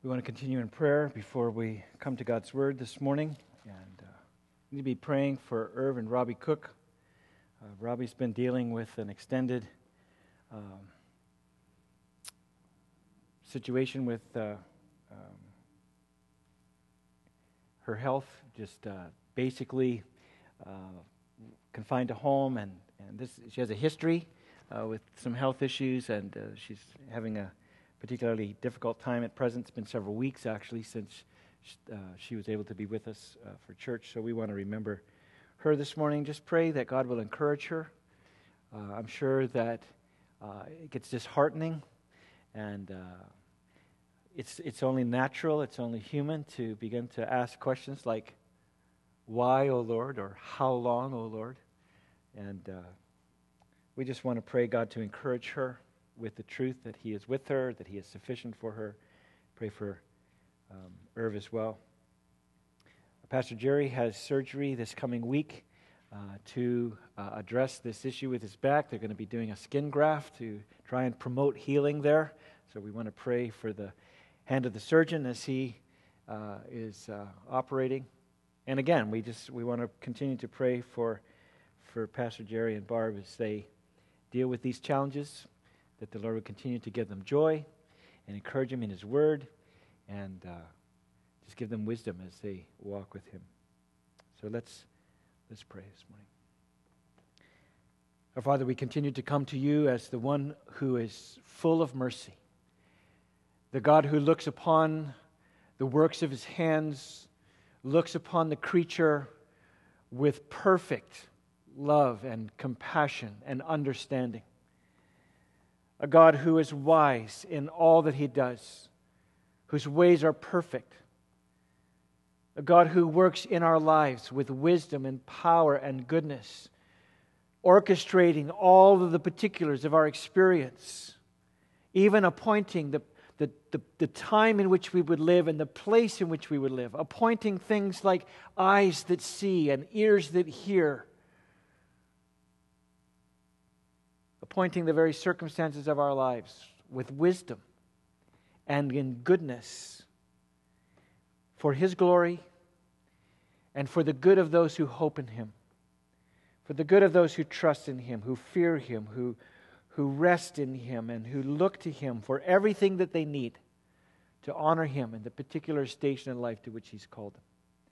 We want to continue in prayer before we come to God's Word this morning. And we need to be praying for Irv and Robbie Cook. Robbie's been dealing with an extended situation with her health, just basically confined to home. And she has a history with some health issues, and she's having a particularly difficult time at present. It's been several weeks, actually, since she was able to be with us for church. So we want to remember her this morning. Just pray that God will encourage her. I'm sure that it gets disheartening, and it's only natural, it's only human to begin to ask questions like, why, O Lord, or how long, O Lord? And we just want to pray God to encourage her with the truth that He is with her, that He is sufficient for her. Pray for Irv as well. Pastor Jerry has surgery this coming week to address this issue with his back. They're going to be doing a skin graft to try and promote healing there. So we want to pray for the hand of the surgeon as he is operating. And again, we want to continue to pray for Pastor Jerry and Barb as they deal with these challenges, that the Lord would continue to give them joy and encourage them in His Word, and just give them wisdom as they walk with Him. So let's pray this morning. Our Father, we continue to come to You as the one who is full of mercy, the God who looks upon the works of His hands, looks upon the creature with perfect love and compassion and understanding. A God who is wise in all that He does, whose ways are perfect. A God who works in our lives with wisdom and power and goodness, orchestrating all of the particulars of our experience, even appointing the time in which we would live and the place in which we would live, appointing things like eyes that see and ears that hear, appointing the very circumstances of our lives with wisdom and in goodness for His glory and for the good of those who hope in Him, for the good of those who trust in Him, who fear Him, who rest in Him, and who look to Him for everything that they need to honor Him in the particular station in life to which He's called them.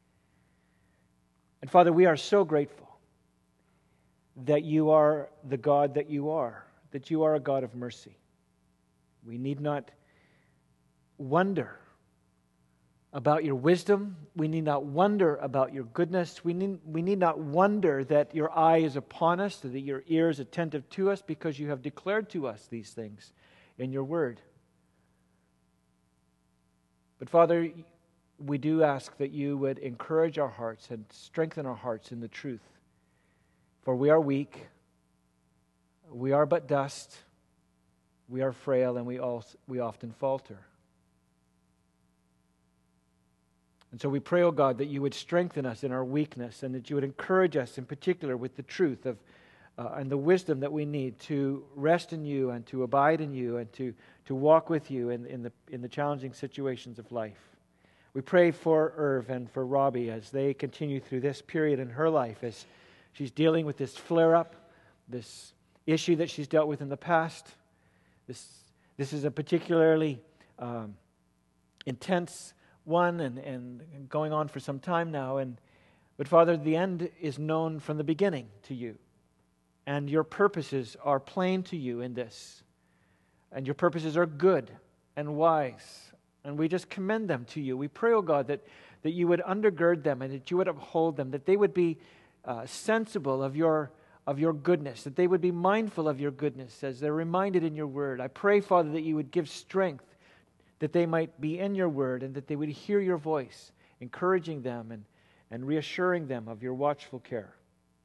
And Father, we are so grateful that You are the God that You are, that You are a God of mercy. We need not wonder about Your wisdom. We need not wonder about Your goodness. We need not wonder that Your eye is upon us, that Your ear is attentive to us, because You have declared to us these things in Your Word. But Father, we do ask that You would encourage our hearts and strengthen our hearts in the truth. For we are weak, we are but dust, we are frail, and we often falter. And so we pray, O God, that You would strengthen us in our weakness, and that You would encourage us in particular with the truth of and the wisdom that we need to rest in You and to abide in You and to walk with You in the challenging situations of life. We pray for Irv and for Robbie as they continue through this period in her life, as she's dealing with this flare-up, this issue that she's dealt with in the past. This is a particularly intense one and going on for some time now. But Father, the end is known from the beginning to You. And Your purposes are plain to You in this. And Your purposes are good and wise. And we just commend them to You. We pray, O God, that You would undergird them and that You would uphold them, that they would be sensible of your goodness, that they would be mindful of Your goodness as they're reminded in Your Word. I pray, Father, that You would give strength, that they might be in Your Word, and that they would hear Your voice, encouraging them and reassuring them of Your watchful care.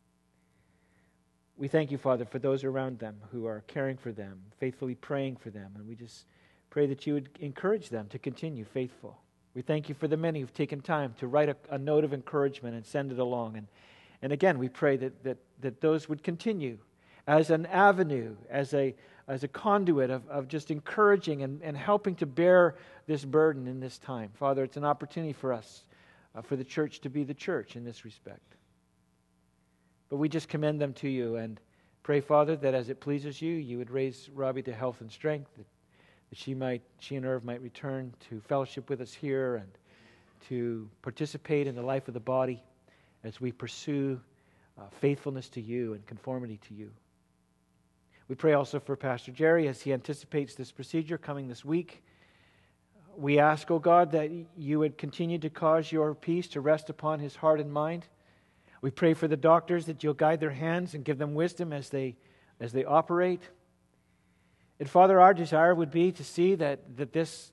We thank You, Father, for those around them who are caring for them, faithfully praying for them, and we just pray that You would encourage them to continue faithful. We thank You for the many who've taken time to write a note of encouragement and send it along. And again, we pray that those would continue as an avenue, as a conduit of just encouraging and helping to bear this burden in this time. Father, it's an opportunity for us, for the church to be the church in this respect. But we just commend them to you and pray, Father, that as it pleases you, you would raise Robbie to health and strength, that she and Irv might return to fellowship with us here and to participate in the life of the body as we pursue faithfulness to you and conformity to you. We pray also for Pastor Jerry as he anticipates this procedure coming this week. We ask, O God, that you would continue to cause your peace to rest upon his heart and mind. We pray for the doctors that you'll guide their hands and give them wisdom as they operate. And Father, our desire would be to see that this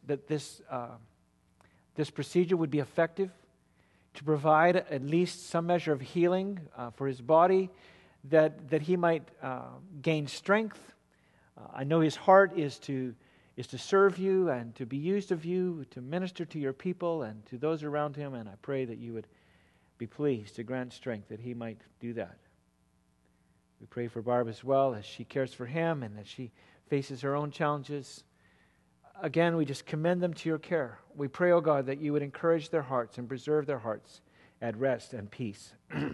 procedure would be effective, to provide at least some measure of healing for his body, that he might gain strength. I know his heart is to serve you and to be used of you, to minister to your people and to those around him, and I pray that you would be pleased to grant strength that he might do that. We pray for Barb as well as she cares for him and as she faces her own challenges. Again, we just commend them to your care. We pray, O God, that you would encourage their hearts and preserve their hearts at rest and peace.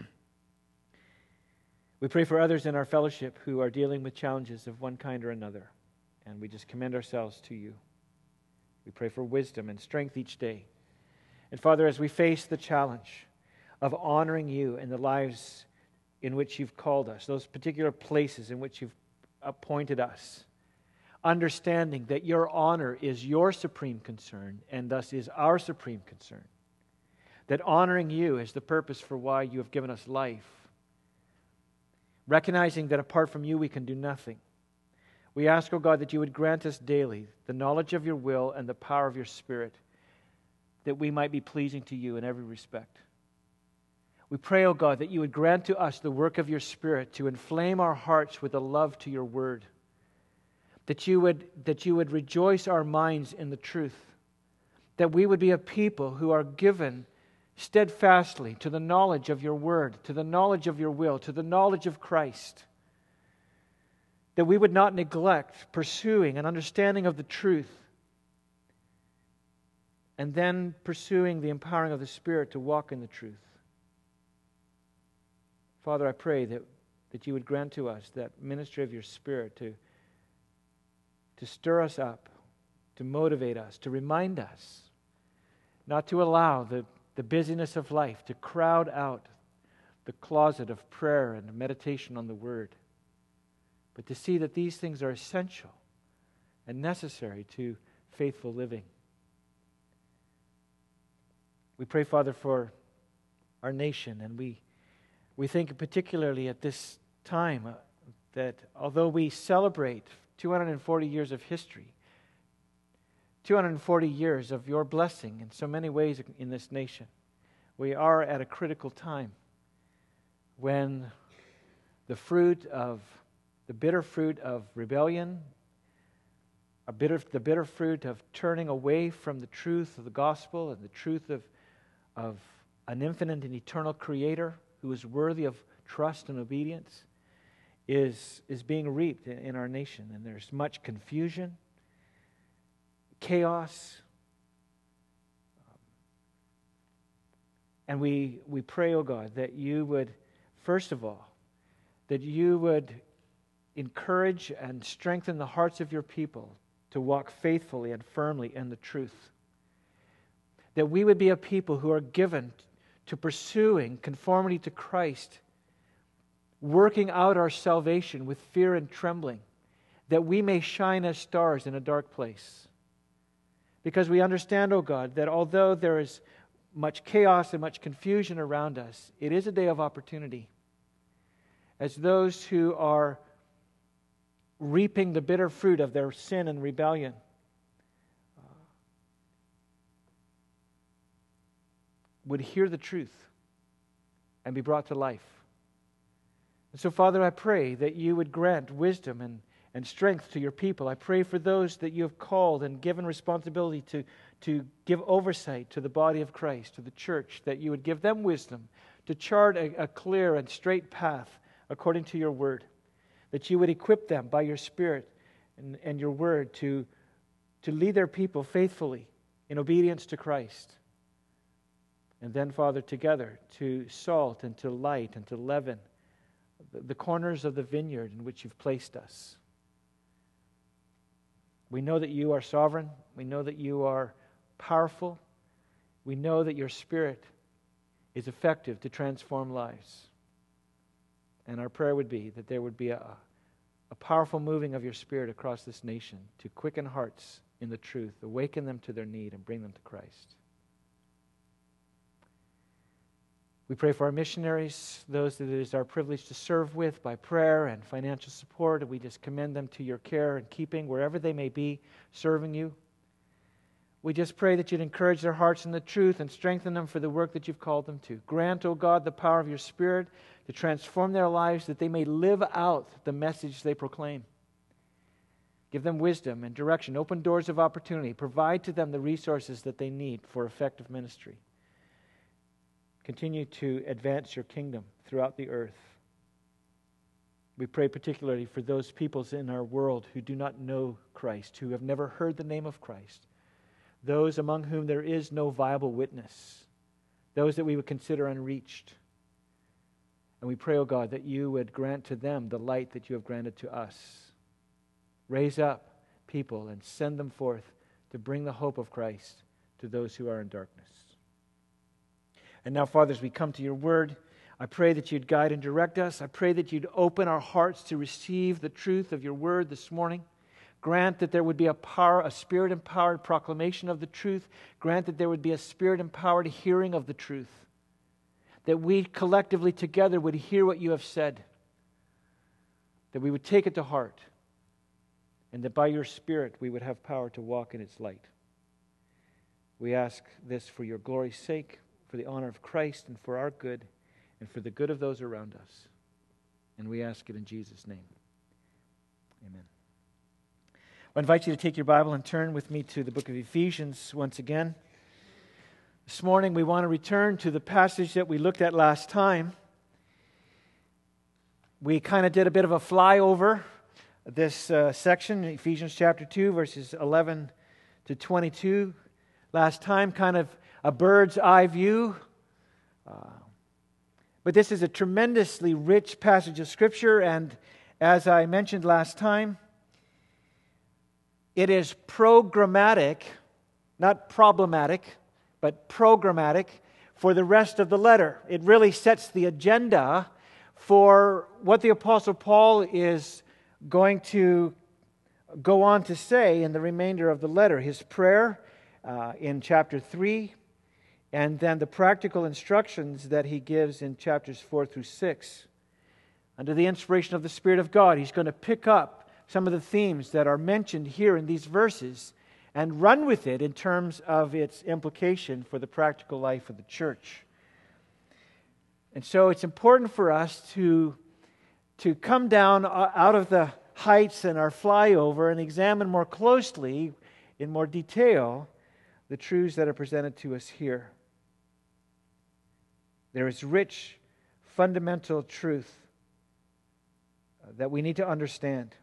We pray for others in our fellowship who are dealing with challenges of one kind or another, and we just commend ourselves to you. We pray for wisdom and strength each day. And Father, as we face the challenge of honoring you in the lives in which you've called us, those particular places in which you've appointed us, understanding that your honor is your supreme concern and thus is our supreme concern, that honoring you is the purpose for why you have given us life, recognizing that apart from you we can do nothing. We ask, O God, that you would grant us daily the knowledge of your will and the power of your Spirit, that we might be pleasing to you in every respect. We pray, O God, that you would grant to us the work of your Spirit to inflame our hearts with a love to your word, that you would rejoice our minds in the truth, that we would be a people who are given steadfastly to the knowledge of your word, to the knowledge of your will, to the knowledge of Christ, that we would not neglect pursuing an understanding of the truth and then pursuing the empowering of the Spirit to walk in the truth. Father, I pray that you would grant to us that ministry of your Spirit to stir us up, to motivate us, to remind us, not to allow the busyness of life to crowd out the closet of prayer and meditation on the Word, but to see that these things are essential and necessary to faithful living. We pray, Father, for our nation, and we think particularly at this time that although we celebrate 240 years of history, 240 years of your blessing in so many ways in this nation, we are at a critical time when the bitter fruit of rebellion, the bitter fruit of turning away from the truth of the gospel and the truth of an infinite and eternal Creator who is worthy of trust and obedience, is being reaped in our nation. And there's much confusion, chaos. And we pray, O God, that you would, first of all, that you would encourage and strengthen the hearts of your people to walk faithfully and firmly in the truth. That we would be a people who are given to pursuing conformity to Christ, working out our salvation with fear and trembling, that we may shine as stars in a dark place. Because we understand, O God, that although there is much chaos and much confusion around us, it is a day of opportunity. As those who are reaping the bitter fruit of their sin and rebellion would hear the truth and be brought to life. And so, Father, I pray that you would grant wisdom and strength to your people. I pray for those that you have called and given responsibility to give oversight to the body of Christ, to the church, that you would give them wisdom to chart a clear and straight path according to your word, that you would equip them by your Spirit and your word to lead their people faithfully in obedience to Christ. And then, Father, together to salt and to light and to leaven the corners of the vineyard in which you've placed us. We know that you are sovereign. We know that you are powerful. We know that your Spirit is effective to transform lives. And our prayer would be that there would be a powerful moving of your Spirit across this nation to quicken hearts in the truth, awaken them to their need, and bring them to Christ. We pray for our missionaries, those that it is our privilege to serve with by prayer and financial support, and we just commend them to your care and keeping wherever they may be serving you. We just pray that you'd encourage their hearts in the truth and strengthen them for the work that you've called them to. Grant, O God, the power of your Spirit to transform their lives that they may live out the message they proclaim. Give them wisdom and direction. Open doors of opportunity. Provide to them the resources that they need for effective ministry. Continue to advance your kingdom throughout the earth. We pray particularly for those peoples in our world who do not know Christ, who have never heard the name of Christ, those among whom there is no viable witness, those that we would consider unreached. And we pray, O God, that you would grant to them the light that you have granted to us. Raise up people and send them forth to bring the hope of Christ to those who are in darkness. And now, Father, as we come to your word, I pray that you'd guide and direct us. I pray that you'd open our hearts to receive the truth of your word this morning. Grant that there would be a Spirit-empowered proclamation of the truth. Grant that there would be a Spirit-empowered hearing of the truth. That we collectively together would hear what you have said. That we would take it to heart. And that by your Spirit we would have power to walk in its light. We ask this for your glory's sake, for the honor of Christ, and for our good, and for the good of those around us. And we ask it in Jesus' name. Amen. I invite you to take your Bible and turn with me to the book of Ephesians once again. This morning we want to return to the passage that we looked at last time. We kind of did a bit of a flyover of this section, Ephesians chapter 2, verses 11 to 22. Last time, kind of a bird's eye view. But this is a tremendously rich passage of Scripture, and as I mentioned last time, it is programmatic, not problematic, but programmatic for the rest of the letter. It really sets the agenda for what the Apostle Paul is going to go on to say in the remainder of the letter. His prayer in chapter 3, and then the practical instructions that he gives in chapters 4 through 6. Under the inspiration of the Spirit of God, he's going to pick up some of the themes that are mentioned here in these verses and run with it in terms of its implication for the practical life of the church. And so it's important for us to come down out of the heights and our flyover and examine more closely, in more detail, the truths that are presented to us here. There is rich, fundamental truth that we need to understand.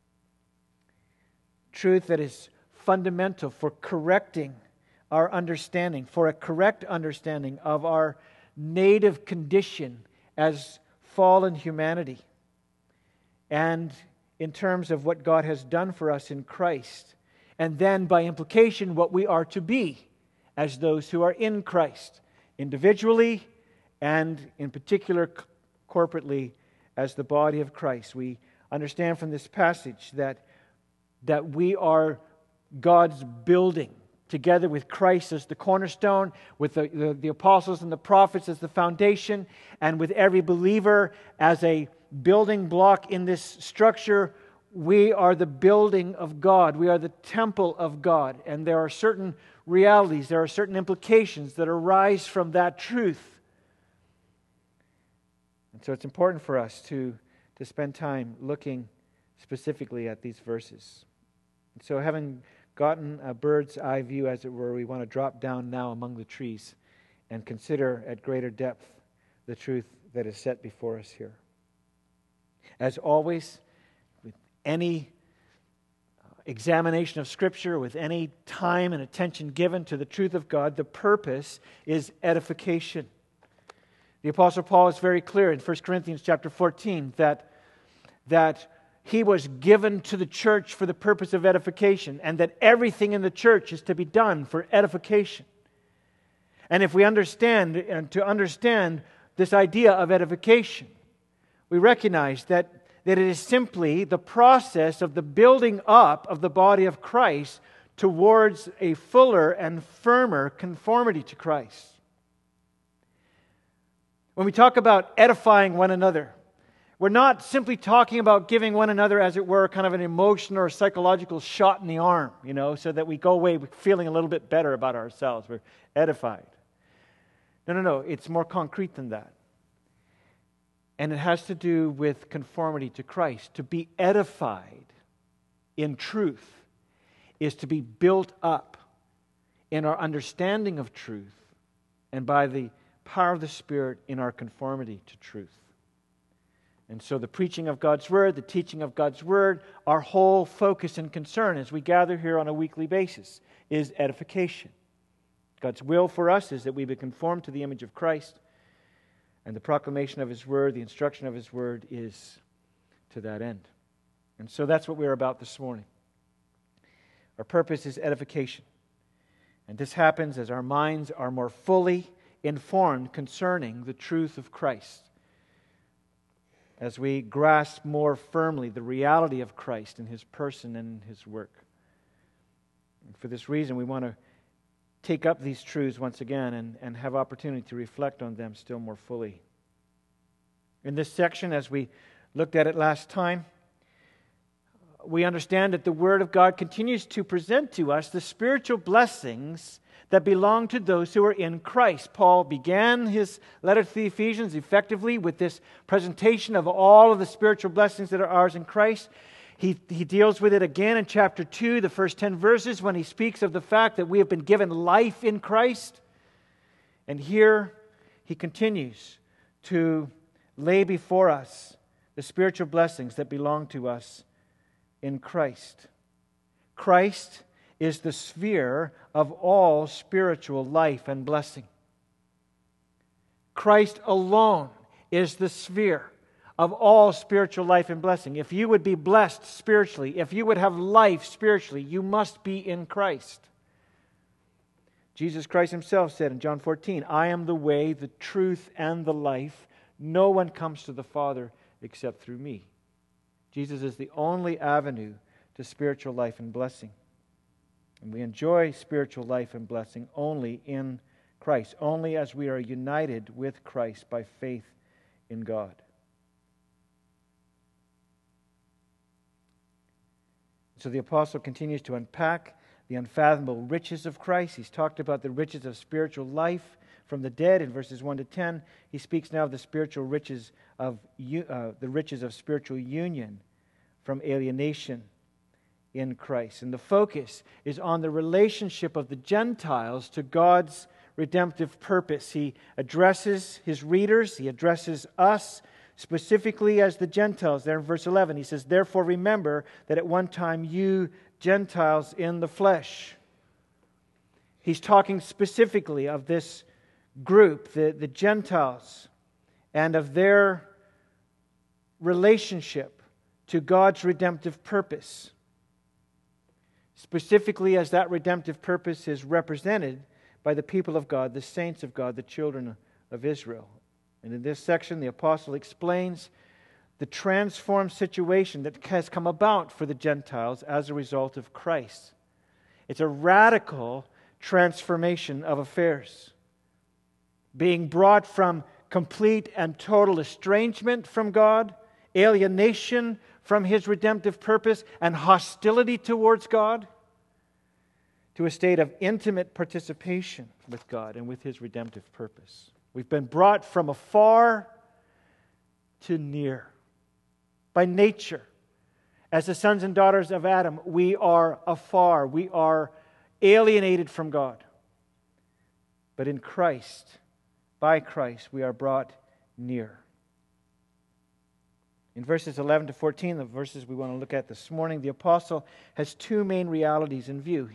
Truth that is fundamental for correcting our understanding, for a correct understanding of our native condition as fallen humanity, and in terms of what God has done for us in Christ, and then by implication what we are to be as those who are in Christ, individually and in particular corporately as the body of Christ. We understand from this passage that we are God's building, together with Christ as the cornerstone, with the apostles and the prophets as the foundation, and with every believer as a building block in this structure. We are the building of God. We are the temple of God. And there are certain realities, there are certain implications that arise from that truth. And so it's important for us to spend time looking specifically at these verses. And so having gotten a bird's eye view, as it were, we want to drop down now among the trees and consider at greater depth the truth that is set before us here. As always, with any examination of Scripture, with any time and attention given to the truth of God, the purpose is edification. The Apostle Paul is very clear in 1 Corinthians chapter 14 that he was given to the church for the purpose of edification, and that everything in the church is to be done for edification. And if we understand, and to understand this idea of edification, we recognize that it is simply the process of the building up of the body of Christ towards a fuller and firmer conformity to Christ. When we talk about edifying one another, we're not simply talking about giving one another, as it were, kind of an emotional or psychological shot in the arm, so that we go away feeling a little bit better about ourselves. We're edified. No. It's more concrete than that. And it has to do with conformity to Christ. To be edified in truth is to be built up in our understanding of truth and by the power of the Spirit in our conformity to truth. And so the preaching of God's Word, the teaching of God's Word, our whole focus and concern as we gather here on a weekly basis is edification. God's will for us is that we be conformed to the image of Christ, and the proclamation of His Word, the instruction of His Word is to that end. And so that's what we're about this morning. Our purpose is edification. And this happens as our minds are more fully informed concerning the truth of Christ, as we grasp more firmly the reality of Christ in His person and His work. And for this reason, we want to take up these truths once again and have opportunity to reflect on them still more fully. In this section, as we looked at it last time, we understand that the Word of God continues to present to us the spiritual blessings that belong to those who are in Christ. Paul began his letter to the Ephesians effectively with this presentation of all of the spiritual blessings that are ours in Christ. He deals with it again in chapter 2, the first 10 verses, when he speaks of the fact that we have been given life in Christ. And here he continues to lay before us the spiritual blessings that belong to us in Christ. Christ is the sphere of all spiritual life and blessing. Christ alone is the sphere of all spiritual life and blessing. If you would be blessed spiritually, if you would have life spiritually, you must be in Christ. Jesus Christ Himself said in John 14, "I am the way, the truth, and the life. No one comes to the Father except through me." Jesus is the only avenue to spiritual life and blessing. And we enjoy spiritual life and blessing only in Christ, only as we are united with Christ by faith in God. So the apostle continues to unpack the unfathomable riches of Christ. He's talked about the riches of spiritual life from the dead in verses 1 to 10. He speaks now of the spiritual riches of spiritual union from alienation in Christ. And the focus is on the relationship of the Gentiles to God's redemptive purpose. He addresses his readers, he addresses us specifically as the Gentiles. There in verse 11, he says, "Therefore remember that at one time you Gentiles in the flesh." He's talking specifically of this group, the Gentiles, and of their relationship to God's redemptive purpose. Specifically as that redemptive purpose is represented by the people of God, the saints of God, the children of Israel. And in this section, the apostle explains the transformed situation that has come about for the Gentiles as a result of Christ. It's a radical transformation of affairs. Being brought from complete and total estrangement from God, alienation from His redemptive purpose, and hostility towards God, to a state of intimate participation with God and with His redemptive purpose. We've been brought from afar to near. By nature, as the sons and daughters of Adam, we are afar. We are alienated from God. But in Christ, by Christ, we are brought near. In verses 11 to 14, the verses we want to look at this morning, the apostle has two main realities in view.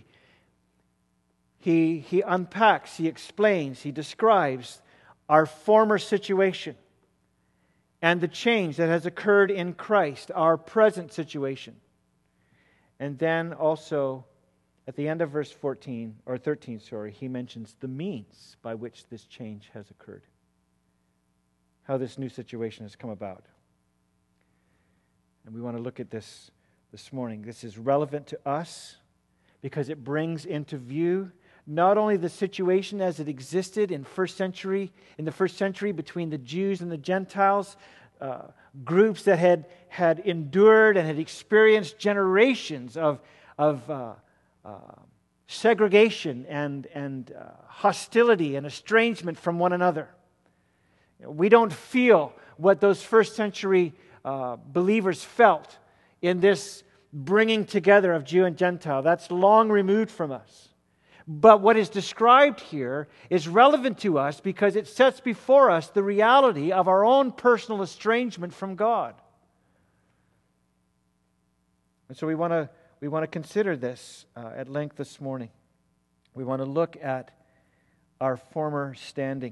He unpacks, he explains, he describes our former situation and the change that has occurred in Christ, our present situation. And then also, at the end of verse 13, he mentions the means by which this change has occurred, how this new situation has come about. And we want to look at this morning. This is relevant to us because it brings into view not only the situation as it existed in the first century between the Jews and the Gentiles, groups that had endured and had experienced generations of segregation and hostility and estrangement from one another. We don't feel what those first century believers felt in this bringing together of Jew and Gentile. That's long removed from us. But what is described here is relevant to us because it sets before us the reality of our own personal estrangement from God. And so we want to consider this at length this morning. We want to look at our former standing.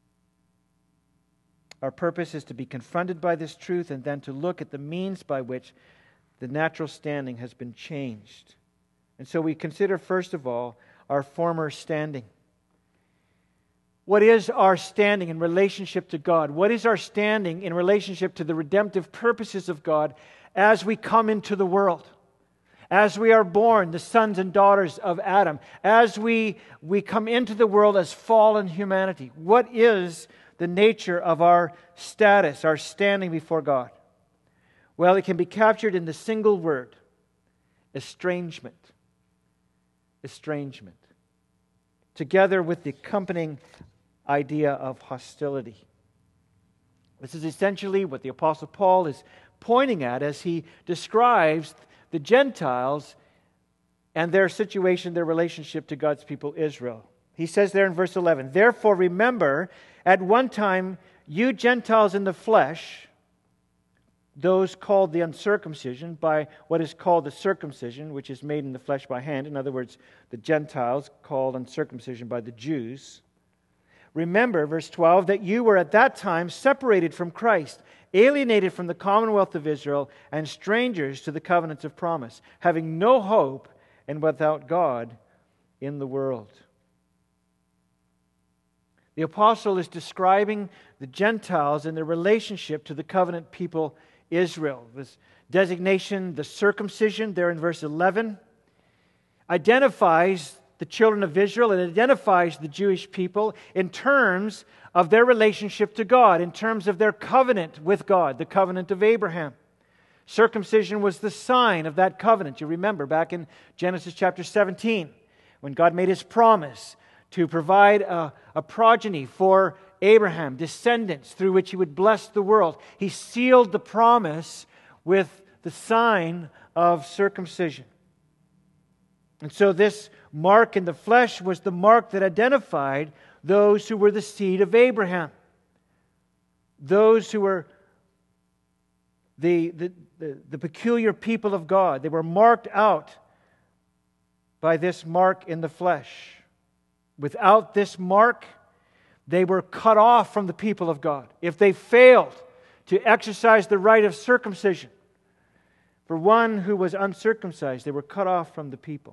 Our purpose is to be confronted by this truth and then to look at the means by which the natural standing has been changed. And so we consider, first of all, our former standing. What is our standing in relationship to God? What is our standing in relationship to the redemptive purposes of God as we come into the world? As we are born, the sons and daughters of Adam, as we come into the world as fallen humanity, what is the nature of our status, our standing before God? Well, it can be captured in the single word, estrangement. Estrangement. Together with the accompanying idea of hostility. This is essentially what the Apostle Paul is pointing at as he describes the Gentiles and their situation, their relationship to God's people Israel. He says there in verse 11, "Therefore remember, at one time you Gentiles in the flesh, those called the uncircumcision by what is called the circumcision, which is made in the flesh by hand." In other words, the Gentiles called uncircumcision by the Jews. "Remember," verse 12, "that you were at that time separated from Christ, alienated from the commonwealth of Israel, and strangers to the covenants of promise, having no hope and without God in the world." The apostle is describing the Gentiles and their relationship to the covenant people Israel. This designation, the circumcision, there in verse 11, identifies the children of Israel. It identifies the Jewish people in terms of their relationship to God, in terms of their covenant with God, the covenant of Abraham. Circumcision was the sign of that covenant. You remember back in Genesis chapter 17, when God made His promise to provide a progeny for Abraham, descendants through which He would bless the world. He sealed the promise with the sign of circumcision. And so this mark in the flesh was the mark that identified those who were the seed of Abraham. Those who were the peculiar people of God. They were marked out by this mark in the flesh. Without this mark, they were cut off from the people of God. If they failed to exercise the rite of circumcision, for one who was uncircumcised, they were cut off from the people.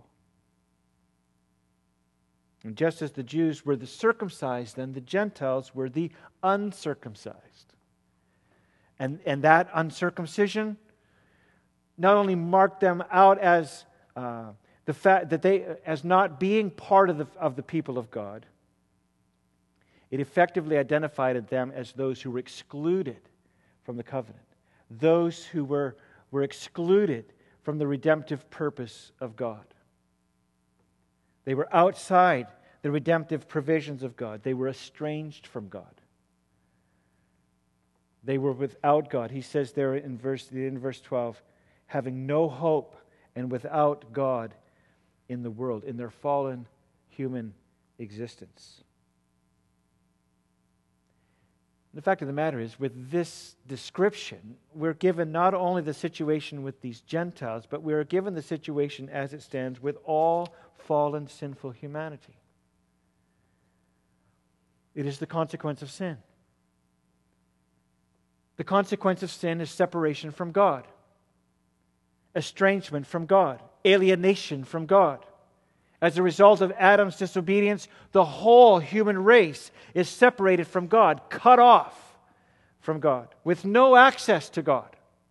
And just as the Jews were the circumcised, then the Gentiles were the uncircumcised. And that uncircumcision not only marked them out as the fact that as not being part of the people of God, it effectively identified them as those who were excluded from the covenant, those who were excluded from the redemptive purpose of God. They were outside the redemptive provisions of God. They were estranged from God. They were without God. He says there in verse 12, having no hope and without God in the world, in their fallen human existence. The fact of the matter is, with this description, we're given not only the situation with these Gentiles, but we're given the situation as it stands with all fallen, sinful humanity. It is the consequence of sin. The consequence of sin is separation from God, estrangement from God, alienation from God. As a result of Adam's disobedience, the whole human race is separated from God, cut off from God, with no access to God.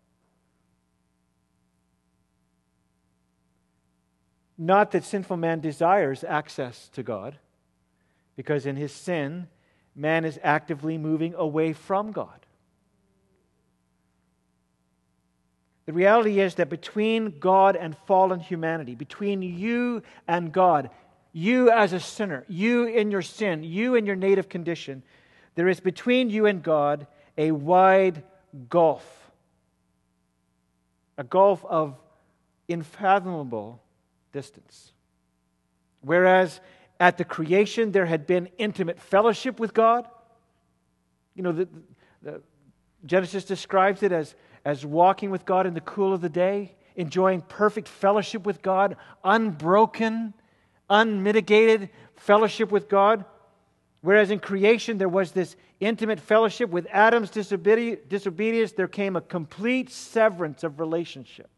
Not that sinful man desires access to God, because in his sin, man is actively moving away from God. The reality is that between God and fallen humanity, between you and God, you as a sinner, you in your sin, you in your native condition, there is between you and God a wide gulf. A gulf of unfathomable distance. Whereas at the creation there had been intimate fellowship with God. You know, the Genesis describes it as walking with God in the cool of the day, enjoying perfect fellowship with God, unbroken, unmitigated fellowship with God. Whereas in creation there was this intimate fellowship. With Adam's disobedience, there came a complete severance of relationship.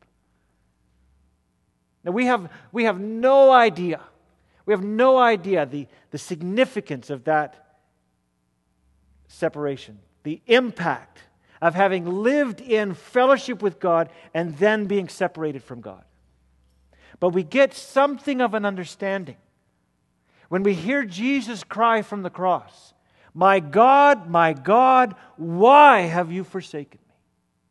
Now we have no idea. We have no idea the significance of that separation, the impact of having lived in fellowship with God and then being separated from God. But we get something of an understanding when we hear Jesus cry from the cross, my God, why have you forsaken me?"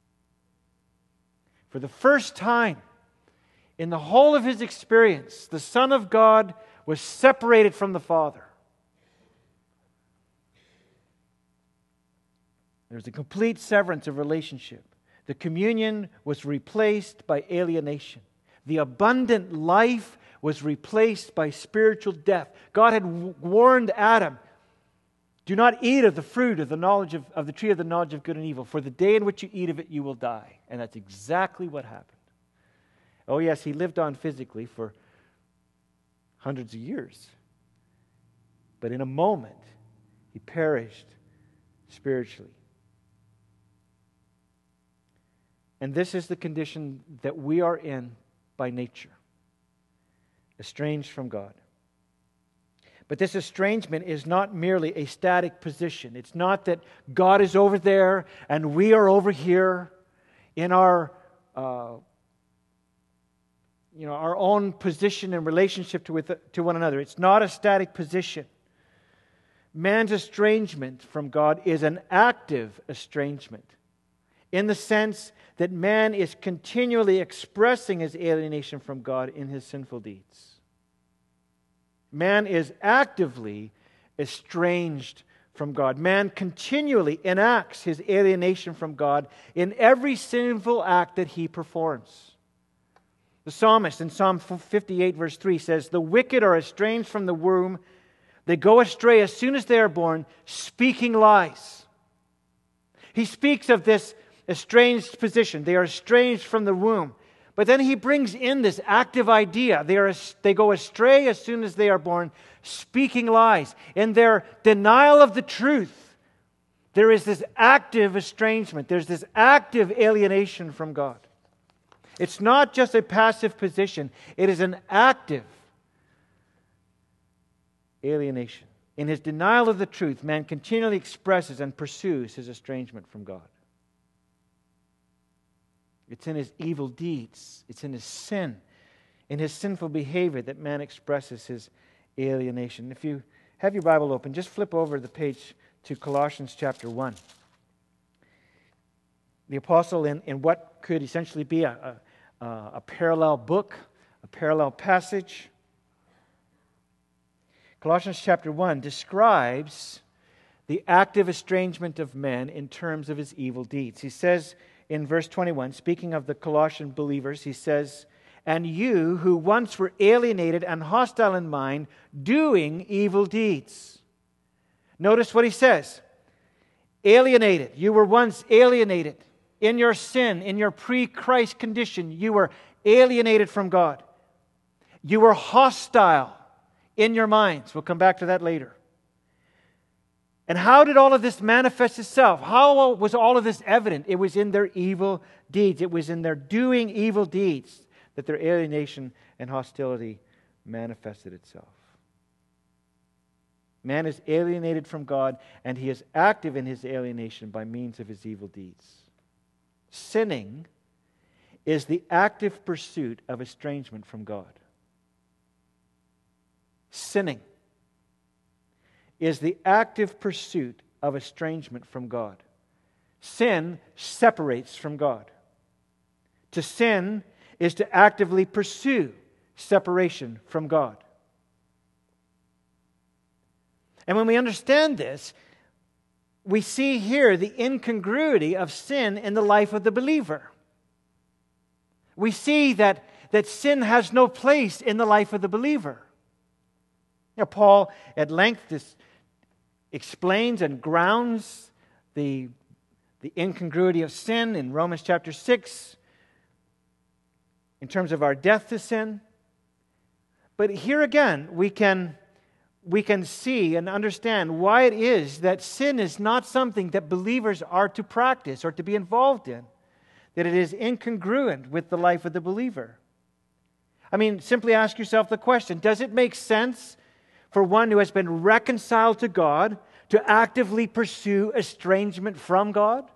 For the first time in the whole of His experience, the Son of God was separated from the Father. There was a complete severance of relationship. The communion was replaced by alienation. The abundant life was replaced by spiritual death. God had warned Adam, "Do not eat of the fruit of the knowledge of the tree of the knowledge of good and evil, for the day in which you eat of it, you will die." And that's exactly what happened. Oh yes, he lived on physically for hundreds of years. But in a moment, he perished spiritually. And this is the condition that we are in by nature, estranged from God. But this estrangement is not merely a static position. It's not that God is over there and we are over here in our own position and relationship to one another. It's not a static position. Man's estrangement from God is an active estrangement, in the sense that man is continually expressing his alienation from God in his sinful deeds. Man is actively estranged from God. Man continually enacts his alienation from God in every sinful act that he performs. The psalmist in Psalm 58 verse 3 says, "The wicked are estranged from the womb. They go astray as soon as they are born, speaking lies." He speaks of this estranged position. They are estranged from the womb. But then he brings in this active idea. They go astray as soon as they are born, speaking lies. In their denial of the truth, there is this active estrangement. There's this active alienation from God. It's not just a passive position. It is an active alienation. In his denial of the truth, man continually expresses and pursues his estrangement from God. It's in his evil deeds, it's in his sin, in his sinful behavior that man expresses his alienation. If you have your Bible open, just flip over the page to Colossians chapter 1. The apostle, in what could essentially be a parallel book, a parallel passage, Colossians chapter 1 describes the active estrangement of man in terms of his evil deeds. He says in verse 21, speaking of the Colossian believers, he says, "And you who once were alienated and hostile in mind, doing evil deeds." Notice what he says. alienated. You were once alienated in your sin, in your pre-Christ condition. You were alienated from God. You were hostile in your minds. We'll come back to that later. And how did all of this manifest itself? How was all of this evident? It was in their evil deeds. It was in their doing evil deeds that their alienation and hostility manifested itself. Man is alienated from God, and he is active in his alienation by means of his evil deeds. Sinning is the active pursuit of estrangement from God. Sinning is the active pursuit of estrangement from God. Sin separates from God. To sin is to actively pursue separation from God. And when we understand this, we see here the incongruity of sin in the life of the believer. We see that sin has no place in the life of the believer. Paul at length explains and grounds the incongruity of sin in Romans chapter 6 in terms of our death to sin. But here again, we can see and understand why it is that sin is not something that believers are to practice or to be involved in, that it is incongruent with the life of the believer. I mean, simply ask yourself the question, does it make sense for one who has been reconciled to God to actively pursue estrangement from God?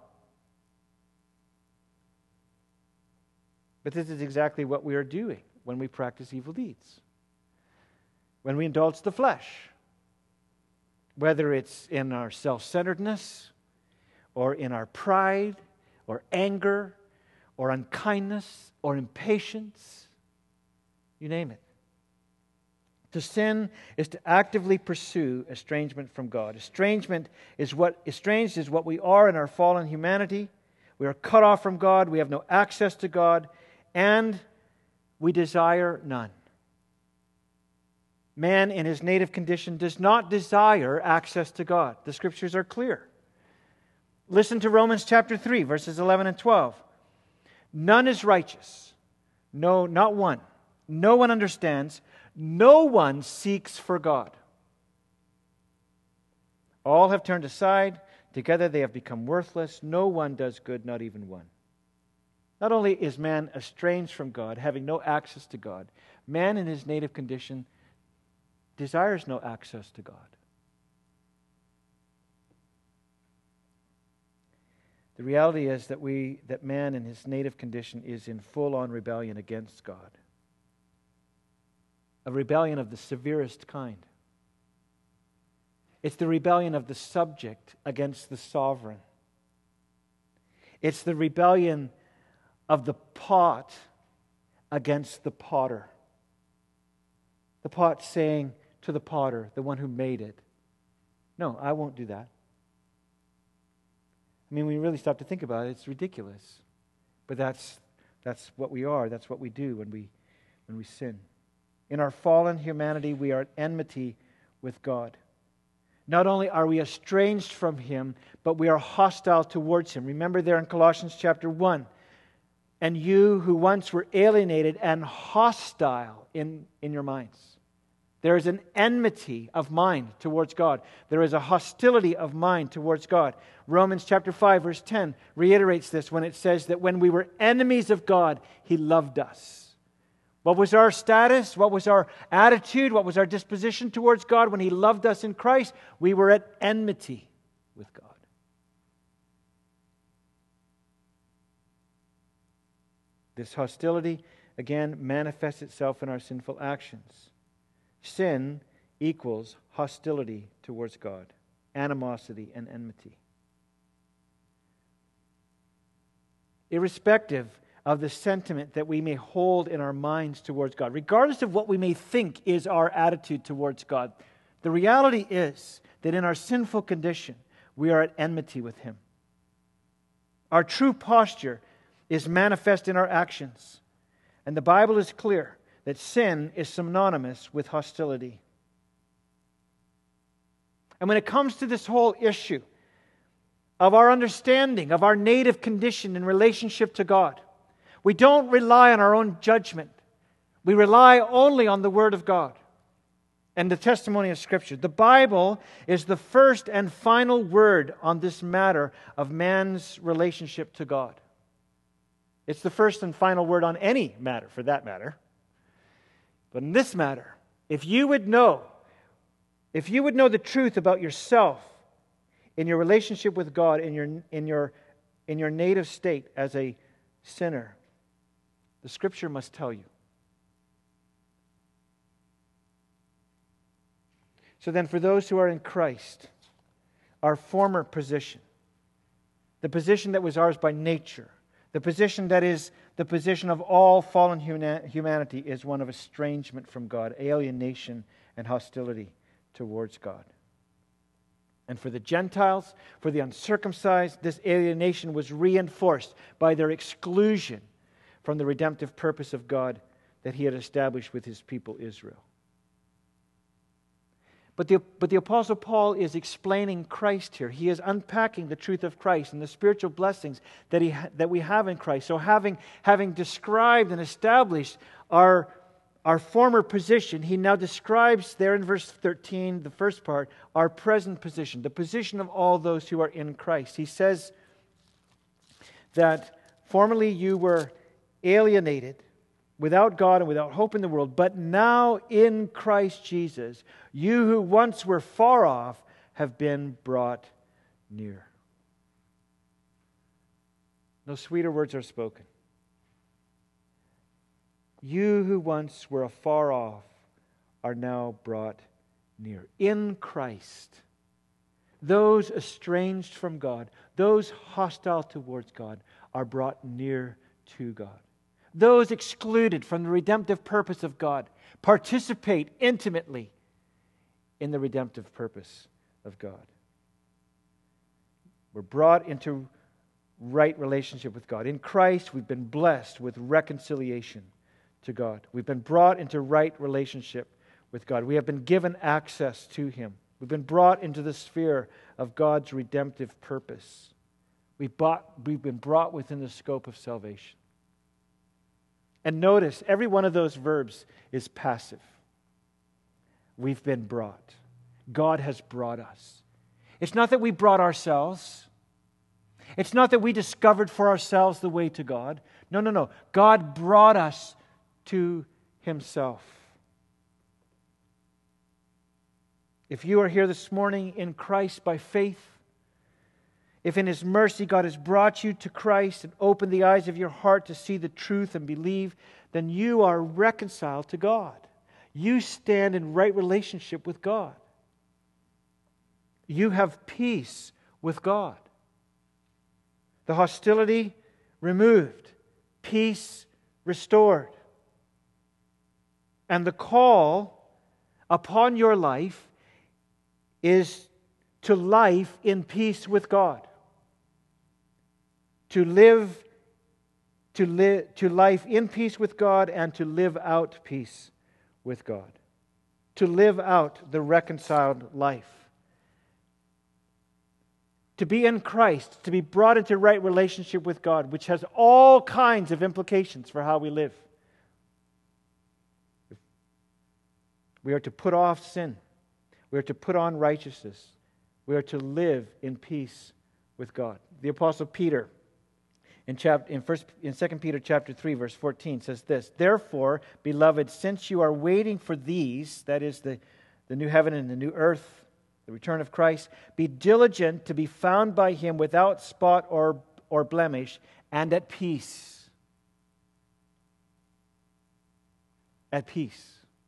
But this is exactly what we are doing when we practice evil deeds. When we indulge the flesh, whether it's in our self-centeredness or in our pride or anger or unkindness or impatience, you name it. To sin is to actively pursue estrangement from God. Estranged is what we are in our fallen humanity. We are cut off from God, we have no access to God, and we desire none. Man in his native condition does not desire access to God. The Scriptures are clear. Listen to Romans chapter 3, verses 11 and 12. None is righteous. No, not one. No one understands. No one seeks for God. All have turned aside. Together they have become worthless. No one does good, not even one. Not only is man estranged from God, having no access to God, man in his native condition desires no access to God. The reality is that man in his native condition is in full-on rebellion against God. A rebellion of the severest kind. It's the rebellion of the subject against the sovereign. It's the rebellion of the pot against the potter. The pot saying to the potter, the one who made it, no, I won't do that. I mean, when you really stop to think about it, it's ridiculous. But that's what we are. That's what we do when we sin. In our fallen humanity, we are at enmity with God. Not only are we estranged from Him, but we are hostile towards Him. Remember there in Colossians chapter 1, and you who once were alienated and hostile in your minds. There is an enmity of mind towards God. There is a hostility of mind towards God. Romans chapter 5 verse 10 reiterates this when it says that when we were enemies of God, He loved us. What was our status? What was our attitude? What was our disposition towards God when He loved us in Christ? We were at enmity with God. This hostility, again, manifests itself in our sinful actions. Sin equals hostility towards God, animosity and enmity. Irrespective of the sentiment that we may hold in our minds towards God, regardless of what we may think is our attitude towards God, the reality is that in our sinful condition, we are at enmity with Him. Our true posture is manifest in our actions. And the Bible is clear that sin is synonymous with hostility. And when it comes to this whole issue of our understanding of our native condition in relationship to God. We don't rely on our own judgment. We rely only on the Word of God and the testimony of Scripture. The Bible is the first and final word on this matter of man's relationship to God. It's the first and final word on any matter, for that matter. But in this matter, if you would know the truth about yourself in your relationship with God, in your native state as a sinner, the Scripture must tell you. So then, for those who are in Christ, our former position, the position that was ours by nature, the position that is the position of all fallen humanity, is one of estrangement from God, alienation and hostility towards God. And for the Gentiles, for the uncircumcised, this alienation was reinforced by their exclusion from the redemptive purpose of God that He had established with His people Israel. But the Apostle Paul is explaining Christ here. He is unpacking the truth of Christ and the spiritual blessings that we have in Christ. So having described and established our former position, he now describes there in verse 13, the first part, our present position, the position of all those who are in Christ. He says that formerly you were alienated, without God and without hope in the world, but now in Christ Jesus, you who once were far off have been brought near. No sweeter words are spoken. You who once were afar off are now brought near. In Christ, those estranged from God, those hostile towards God, are brought near to God. Those excluded from the redemptive purpose of God participate intimately in the redemptive purpose of God. We're brought into right relationship with God. In Christ, we've been blessed with reconciliation to God. We've been brought into right relationship with God. We have been given access to Him. We've been brought into the sphere of God's redemptive purpose. We've been brought within the scope of salvation. And notice, every one of those verbs is passive. We've been brought. God has brought us. It's not that we brought ourselves. It's not that we discovered for ourselves the way to God. No. God brought us to Himself. If you are here this morning in Christ by faith, if in His mercy God has brought you to Christ and opened the eyes of your heart to see the truth and believe, then you are reconciled to God. You stand in right relationship with God. You have peace with God. The hostility removed, peace restored. And the call upon your life is to life in peace with God. To life in peace with God and to live out peace with God. To live out the reconciled life. To be in Christ, to be brought into right relationship with God, which has all kinds of implications for how we live. We are to put off sin. We are to put on righteousness. We are to live in peace with God. The Apostle Peter, in 2 Peter chapter 3, verse 14, says this: Therefore, beloved, since you are waiting for these, that is the new heaven and the new earth, the return of Christ, be diligent to be found by Him without spot or blemish and at peace. At peace.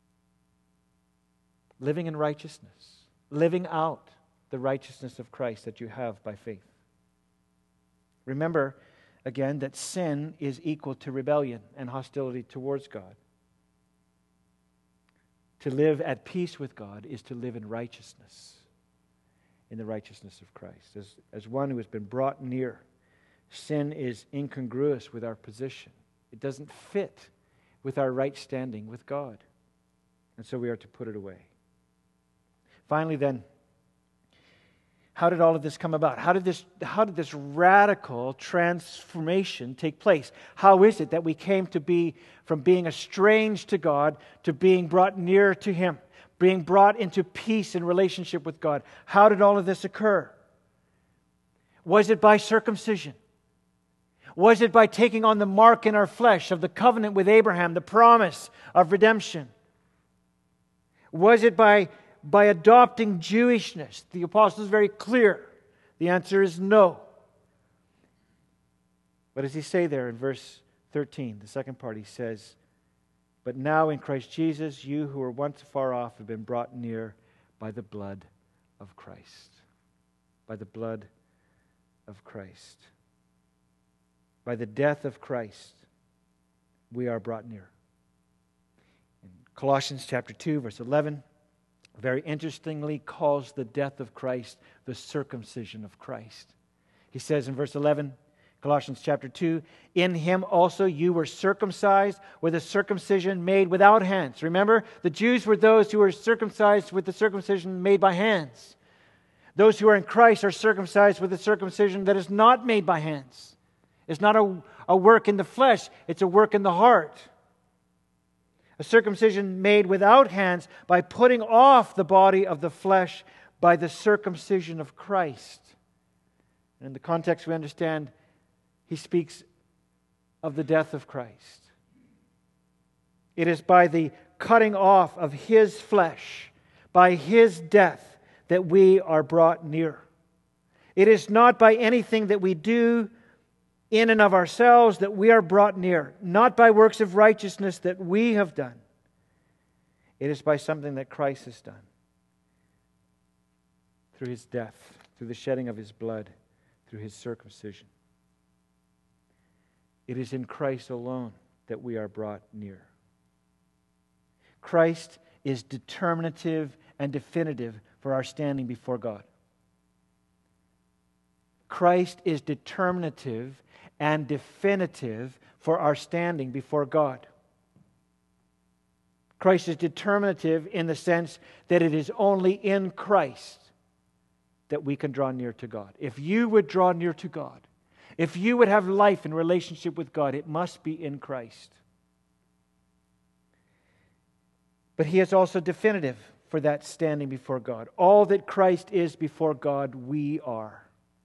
Living in righteousness. Living out the righteousness of Christ that you have by faith. Remember, again, that sin is equal to rebellion and hostility towards God. To live at peace with God is to live in righteousness, in the righteousness of Christ. As one who has been brought near, sin is incongruous with our position. It doesn't fit with our right standing with God. And so we are to put it away. Finally then, How did all of this come about? How did this radical transformation take place? How is it that we came to be from being estranged to God to being brought near to Him, being brought into peace and relationship with God? How did all of this occur? Was it by circumcision? Was it by taking on the mark in our flesh of the covenant with Abraham, the promise of redemption? Was it by adopting Jewishness? The apostle is very clear. The answer is no. What does he say there in verse 13? The second part, he says, "But now in Christ Jesus, you who were once far off have been brought near by the blood of Christ." By the blood of Christ. By the death of Christ, we are brought near. In Colossians chapter 2, verse 11, very interestingly calls the death of Christ the circumcision of Christ. He says in verse 11, Colossians chapter 2, "In Him also you were circumcised with a circumcision made without hands." Remember, the Jews were those who were circumcised with the circumcision made by hands. Those who are in Christ are circumcised with a circumcision that is not made by hands. It's not a work in the flesh, it's a work in the heart. A circumcision made without hands by putting off the body of the flesh by the circumcision of Christ. And in the context we understand, he speaks of the death of Christ. It is by the cutting off of His flesh, by His death, that we are brought near. It is not by anything that we do in and of ourselves that we are brought near, not by works of righteousness that we have done. It is by something that Christ has done. Through His death, through the shedding of His blood, through His circumcision. It is in Christ alone that we are brought near. Christ is determinative and definitive for our standing before God. Christ is determinative and definitive for our standing before God. Christ is determinative in the sense that it is only in Christ that we can draw near to God. If you would draw near to God, if you would have life in relationship with God, it must be in Christ. But He is also definitive for that standing before God. All that Christ is before God, we are.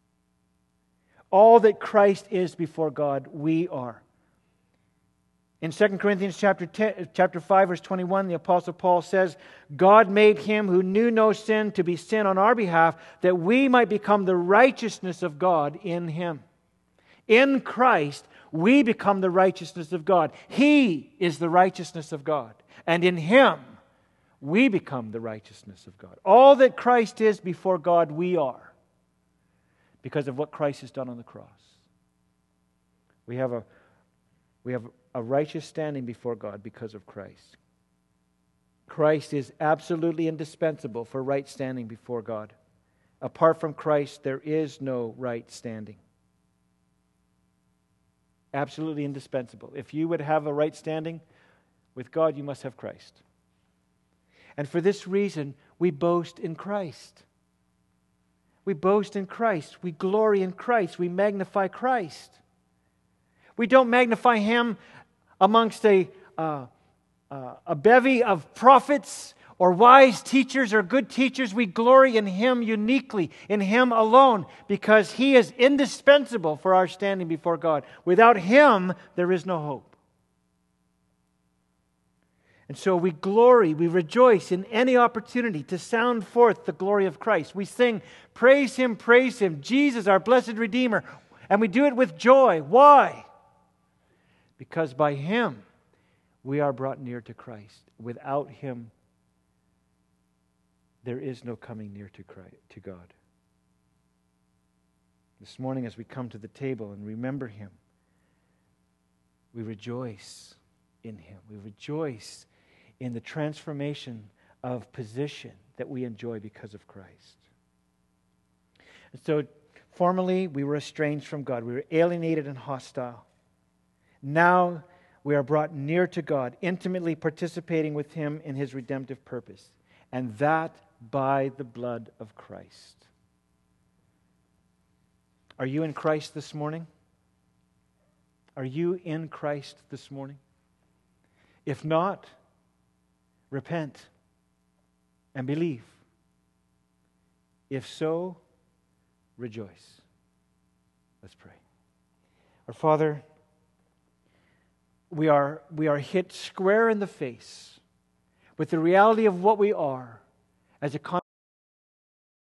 All that Christ is before God, we are. In 2 Corinthians chapter 5, verse 21, the Apostle Paul says, "God made Him who knew no sin to be sin on our behalf, that we might become the righteousness of God in Him." In Christ, we become the righteousness of God. He is the righteousness of God. And in Him, we become the righteousness of God. All that Christ is before God, we are. Because of what Christ has done on the cross. We have a righteous standing before God because of Christ. Christ is absolutely indispensable for right standing before God. Apart from Christ, there is no right standing. Absolutely indispensable. If you would have a right standing with God, you must have Christ. And for this reason, we boast in Christ. We boast in Christ. We glory in Christ. We magnify Christ. We don't magnify Him amongst a bevy of prophets or wise teachers or good teachers. We glory in Him uniquely, in Him alone, because He is indispensable for our standing before God. Without Him, there is no hope. And so we glory, we rejoice in any opportunity to sound forth the glory of Christ. We sing, praise Him, Jesus, our blessed Redeemer. And we do it with joy. Why? Because by Him, we are brought near to Christ. Without Him, there is no coming near to Christ, to God. This morning, as we come to the table and remember Him, we rejoice in Him. We rejoice in the transformation of position that we enjoy because of Christ. And so, formerly, we were estranged from God. We were alienated and hostile. Now, we are brought near to God, intimately participating with Him in His redemptive purpose. And that by the blood of Christ. Are you in Christ this morning? Are you in Christ this morning? If not, repent and believe. If so, rejoice. Let's pray. Our Father, we are hit square in the face with the reality of what we are as a